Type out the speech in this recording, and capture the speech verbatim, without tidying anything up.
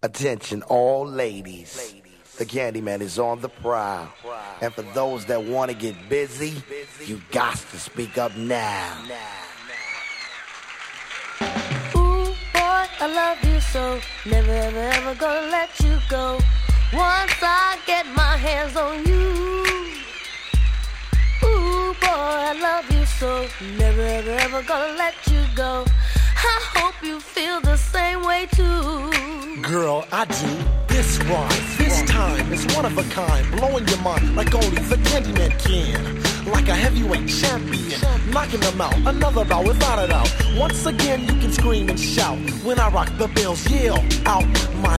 Attention, all ladies. The Candyman is on the prowl. And for those that want to get busy, you got to speak up now. Ooh, boy, I love you so. Never, ever, ever gonna let you go. Once I get my hands on you. Ooh, boy, I love you so. Never, ever, ever gonna let you go. I hope you feel the same way too. Girl, I do. This rhyme, this time is one of a kind, blowing your mind like only the Candyman can. Like a heavyweight champion, knocking them out, another bout without a doubt. Once again, you can scream and shout when I rock the bells, yell out my